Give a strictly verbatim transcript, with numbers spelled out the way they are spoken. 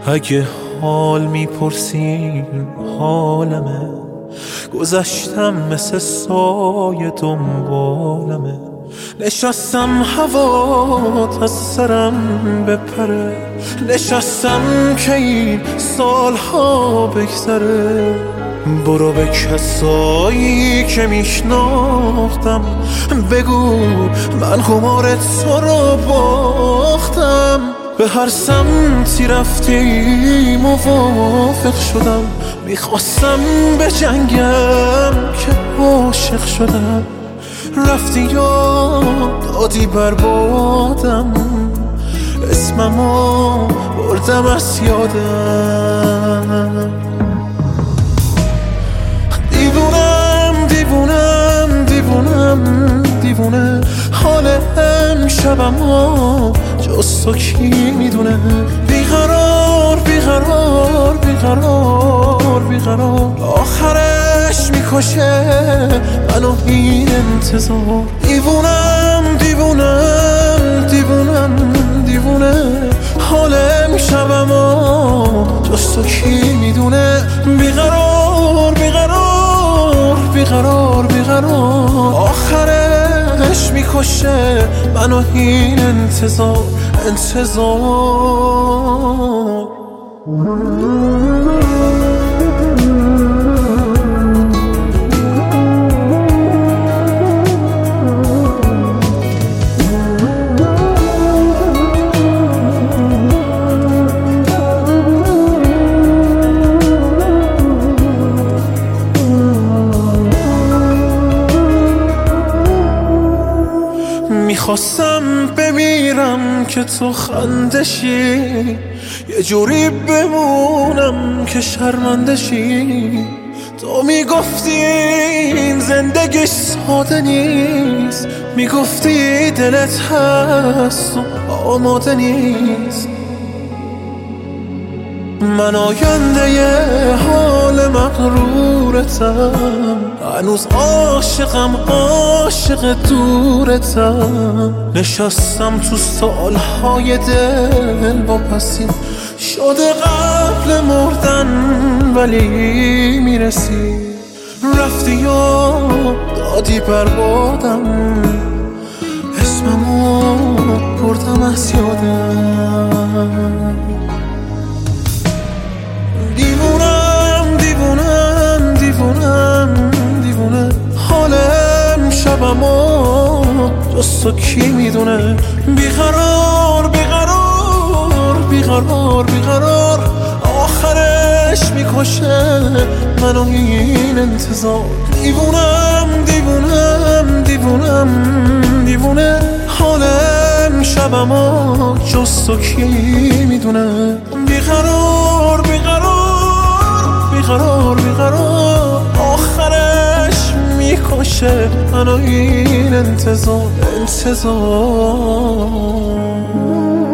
اگه حال میپرسین حالمه، گذشتم مثل سایه دنبالمه. نشستم هوات از سرم بپره، نشستم که این سالها بگذره. برو به کسایی که میشناختم بگو من قمار تو رو باختم. به هر سمتی رفتی موافق شدم، میخواستم به جنگم که عاشق شدم. رفتی یا دادی بربادم، اسممو بردم از یادم. دیوونم دیوونم دیوونم دیوونه، حال امشبمو جز تو کی میدونه. بیقرار بیقرار بیقرار بیقرار، آخرش میکشه منو این انتظار. دیوونم دیوونم دیوونم دیوونه، حال امشبمو جز تو کی میدونه. بیقرار بیقرار بیقرار بیقرار، آخرش میکشه منو این انتظار انتظار. میخواستم بمیرم که تو خندشی، یه جوری بمونم که شرمندشی. تو میگفتی این زندگی ساده نیست، میگفتی دلت هست و آماده نیست. من آینده یه حال مغرورتم، هنوز عاشقم عاشق دورتم. نشستم تو سالهای دل واپسین، شده قبل مردن ولی میرسی. رفتی یا دادی بربادم، اسممو بردم از یادم. دیوونم دیوونم دیوونم دیوونه، حال امشبمو جز تو کی میدونه. بیقرار بیقرار بیقرار بیقرار، آخرش میکشه منو این انتظار. دیوونم دیوونم دیوونم دیوونه، حال امشبمو جز تو کی میدونه. بیقرار بیقرار بیقرار بیقرار، آخرش میکشه منو این انتظار انتظار.